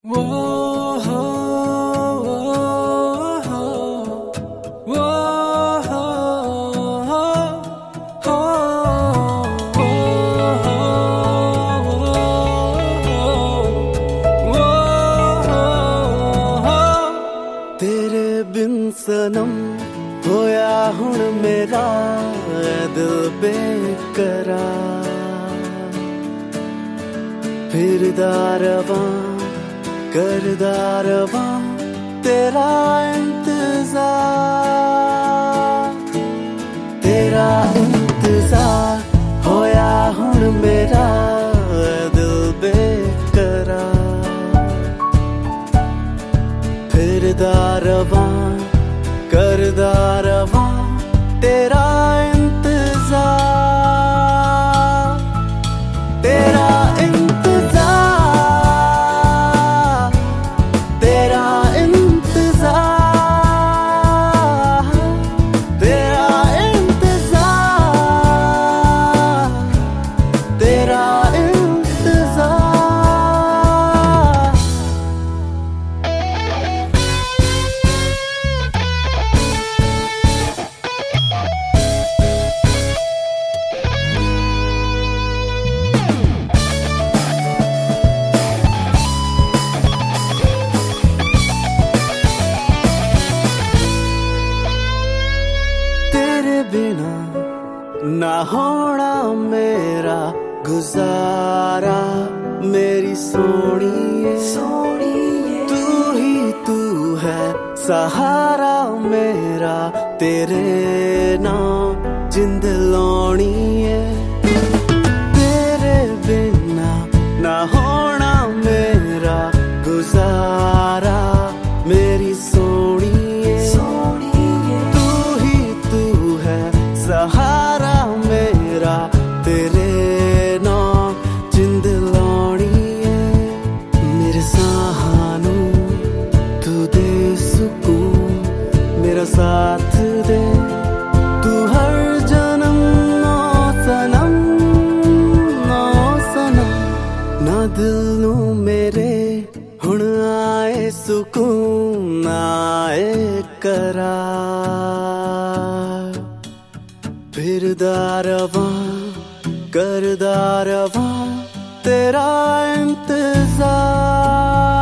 वो हो, वो हो, वो हो, हो, हो, वो हो। तेरे बिन सनम होया हुण मेरा दिल बेकरार, फिरदा रवां करदा रवां तेरा इंतजार होया हुण मेरा दिल बेकरार, फिरदा रवां करदा रवां तेरा इंतजार, तेरा इंतजार, तेरा इंतजार, तेरा इंतजार, तेरा इंतजार। बिना ना होना मेरा गुजारा, मेरी सोनिए तू ही तू है सहारा मेरा, तेरे नाम जिंद लानी है। तेरे बिना ना होना मेरा गुजारा, मेरी सहारा मेरा, तेरे नाम जिंद लानी है। मेरे साहानू तू दे सुकून, मेरा साथ दे तू हर जन्म, नो सनम, नो सनम। ना दिल नू मेरे हुण आए सुकून, आए करार, फिरदा रवां करदा रवां तेरा इंतजार।